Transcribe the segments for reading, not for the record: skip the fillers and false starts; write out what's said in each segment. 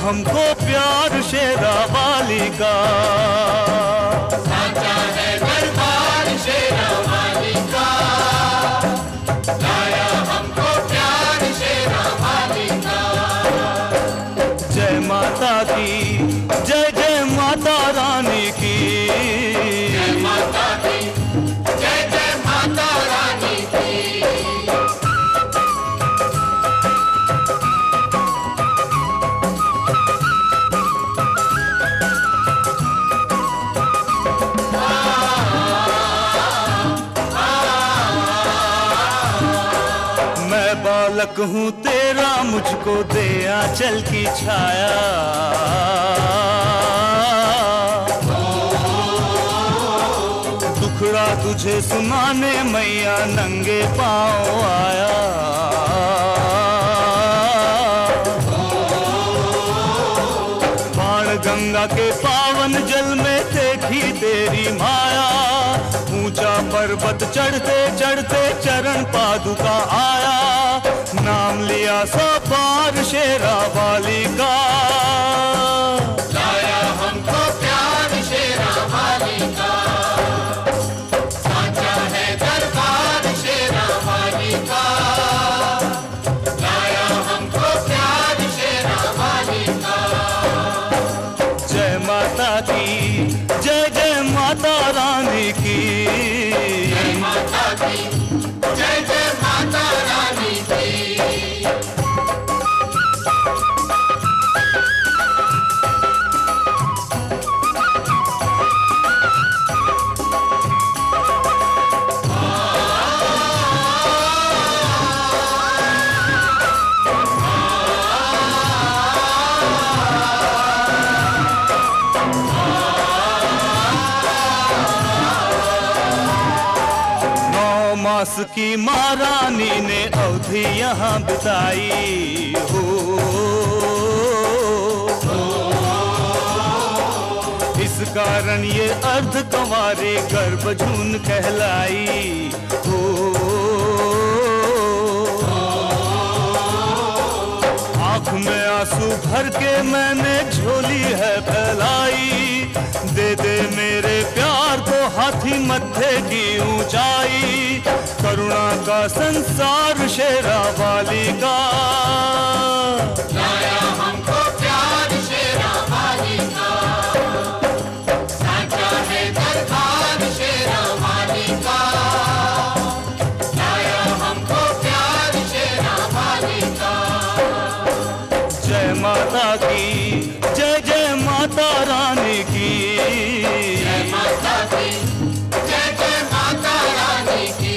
हमको प्यार शेरा वाली का। साचा है दरबार शेरा वाली का, लाया हमको प्यार शेरा वाली का। जय माता की, जय जय माता रानी की। जय माता की, जय जय माता रानी की। मैं बालक हूँ तेरा, मुझको दे आंचल की छाया। दुखड़ा तुझे सुनाने मैया नंगे पाँव आया। बाण गंगा के पावन जल में देखी तेरी माया। ऊंचा पर्वत चढ़ते चढ़ते चरण पादुका आया। नाम लिया सो पार शेरा वाली का। लाया हमको प्यार शेरा वाली का, साचा है दरबार शेरा वाली का। लाया हमको प्यार शेरा वाली का। जय माता की, जय जय माता रानी की। जय माता की, जय जय माता रानी की। मास की महारानी ने अवधि यहाँ बिताई हो। इस कारण ये अर्ध कंवारे गर्भजून कहलाई हो। आँख में आंसू भर के मैंने झोली है फैलाई। दे दे मेरे प्यार को हाथी मत्थे की ऊंचाई। करुणा का संसार शेरा वाली का। लाया हमको प्यार शेरा वाली का, साचा है दरबार शेरा वाली का। लाया हमको प्यार शेरा वाली का। जय माता की, जय जय माता रानी की। जय माता की, जय जय माता रानी की।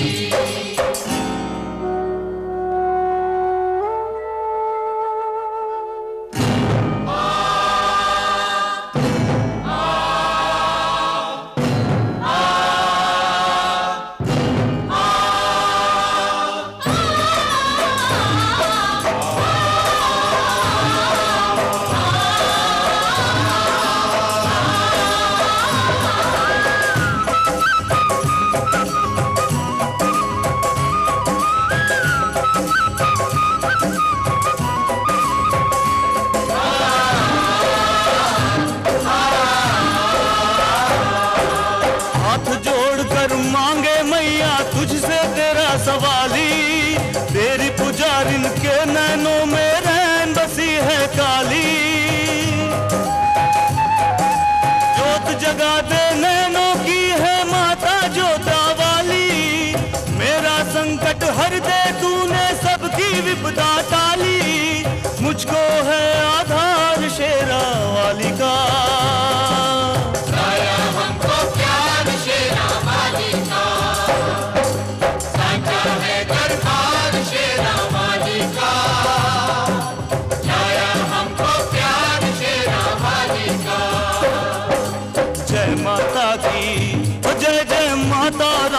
तुझसे तेरा सवाली। तेरी पुजारिन के नैनों में रैन बसी है काली। जोत जगा दे नैनों की है माता जोता वाली। मेरा संकट हर दे तूने सबकी विपदा टाली। मुझको है आधार शेरा वाली का। लाया हमको प्यार शेरा वाली का, साचा है दरबार शेरा वाली का। लाया हमको प्यार शेरा वाली का। जय माता की, जय जय माता